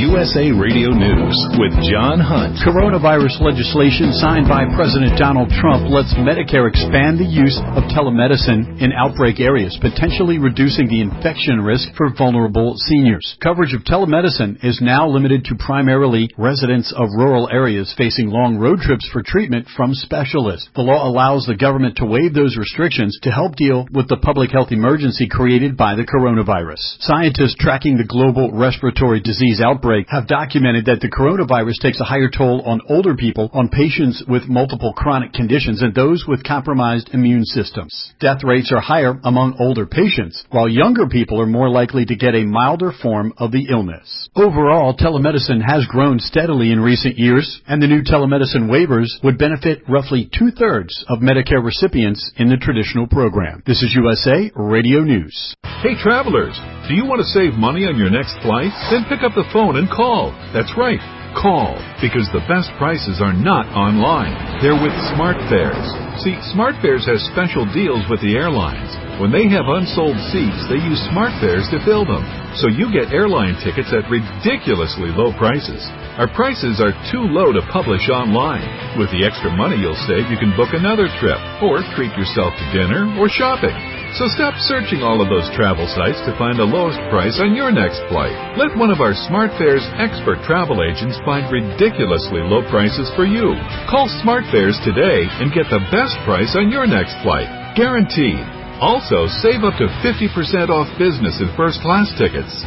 USA Radio News with John Hunt. Coronavirus legislation signed by President Donald Trump lets Medicare expand the use of telemedicine in outbreak areas, potentially reducing the infection risk for vulnerable seniors. Coverage of telemedicine is now limited to primarily residents of rural areas facing long road trips for treatment from specialists. The law allows the government to waive those restrictions to help deal with the public health emergency created by the coronavirus. Scientists tracking the global respiratory disease outbreak have documented that the coronavirus takes a higher toll on older people, on patients with multiple chronic conditions, and those with compromised immune systems. Death rates are higher among older patients, while younger people are more likely to get a milder form of the illness. Overall, telemedicine has grown steadily in recent years, and the new telemedicine waivers would benefit roughly 2/3 of Medicare recipients in the traditional program. This is USA Radio News. Hey travelers, do you want to save money on your next flight? Then pick up the phone and call. That's right, call, because the best prices are not online. They're with SmartFares. See, SmartFares has special deals with the airlines. When they have unsold seats, they use SmartFares to fill them. So you get airline tickets at ridiculously low prices. Our prices are too low to publish online. With the extra money you'll save, you can book another trip, or treat yourself to dinner or shopping. So stop searching all of those travel sites to find the lowest price on your next flight. Let one of our SmartFares expert travel agents find ridiculously low prices for you. Call SmartFares today and get the best price on your next flight. Guaranteed. Also, save up to 50% off business and first-class tickets.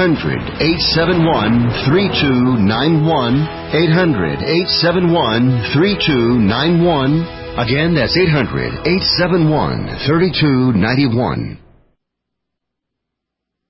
800-871-3291. 800-871-3291. Again, that's 800-871-3291.